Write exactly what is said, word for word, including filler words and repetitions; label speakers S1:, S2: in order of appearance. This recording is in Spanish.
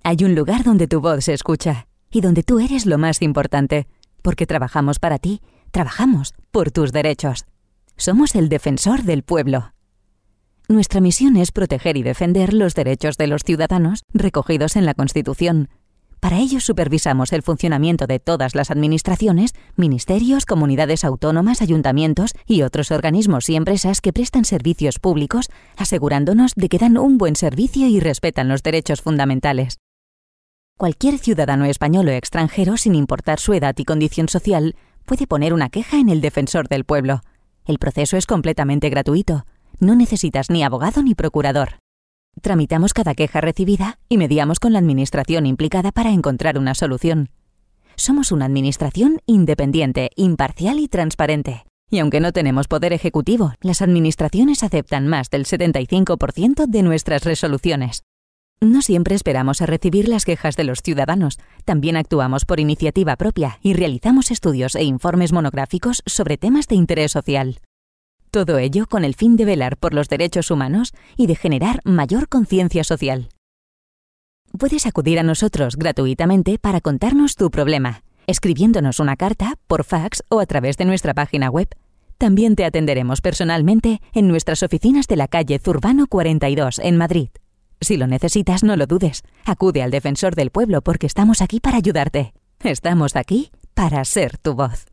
S1: Hay un lugar donde tu voz se escucha y donde tú eres lo más importante, porque trabajamos para ti, trabajamos por tus derechos. Somos el defensor del pueblo. Nuestra misión es proteger y defender los derechos de los ciudadanos recogidos en la Constitución. Para ello supervisamos el funcionamiento de todas las administraciones, ministerios, comunidades autónomas, ayuntamientos y otros organismos y empresas que prestan servicios públicos, asegurándonos de que dan un buen servicio y respetan los derechos fundamentales. Cualquier ciudadano español o extranjero, sin importar su edad y condición social, puede poner una queja en el Defensor del Pueblo. El proceso es completamente gratuito. No necesitas ni abogado ni procurador. Tramitamos cada queja recibida y mediamos con la administración implicada para encontrar una solución. Somos una administración independiente, imparcial y transparente. Y aunque no tenemos poder ejecutivo, las administraciones aceptan más del setenta y cinco por ciento de nuestras resoluciones. No siempre esperamos a recibir las quejas de los ciudadanos. También actuamos por iniciativa propia y realizamos estudios e informes monográficos sobre temas de interés social. Todo ello con el fin de velar por los derechos humanos y de generar mayor conciencia social. Puedes acudir a nosotros gratuitamente para contarnos tu problema, escribiéndonos una carta, por fax o a través de nuestra página web. También te atenderemos personalmente en nuestras oficinas de la calle Zurbano cuarenta y dos, en Madrid. Si lo necesitas, no lo dudes. Acude al Defensor del Pueblo porque estamos aquí para ayudarte. Estamos aquí para ser tu voz.